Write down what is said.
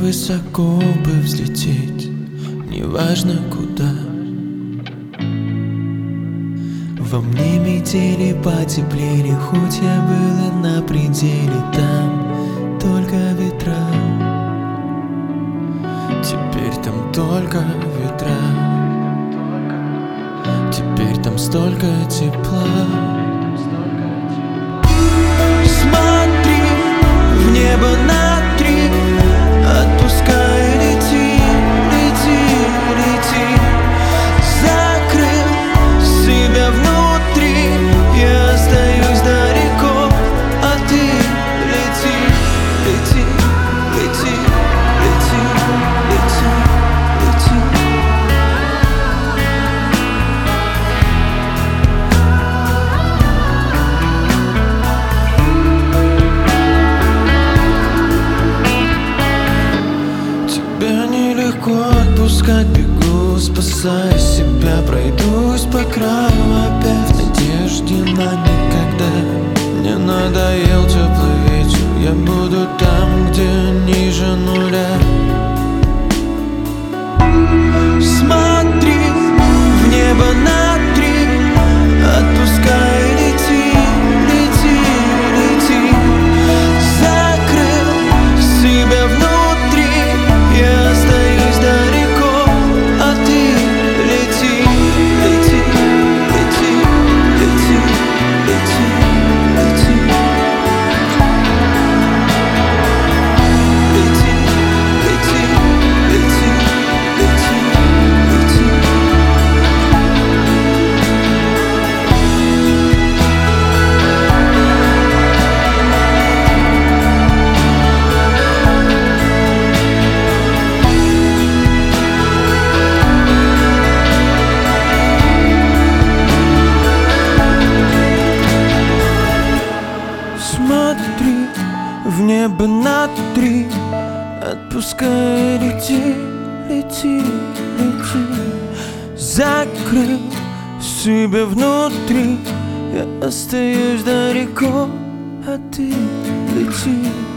высоко бы взлететь, неважно куда. Во мне метели потеплели, хоть я была на пределе, там только ветра. Теперь там только ветра, теперь там столько тепла. Смотри в небо на три, отпускай, лети, лети, лети. Закрыл себя внутри, я остаюсь далеко, а ты лети, лети, лети, лети, лети, лети. Тебя нелегко отпускать, бегу, спасая себя, пройдусь по краю опять в надежде на никогда. Мне надоел теплый вечер, я буду там, где ниже нуля. Смотри в небо на три, отпускай, лети, лети, лети. Закрыл себя внутри, я остаюсь далеко, а ты лети, лети, лети, лети, лети, лети. Лети, лети, лети, лети, лети. Смотри в небо на три, отпускай, лети, лети, лети. Закрыл себя внутри, я остаюсь далеко, а ты лети.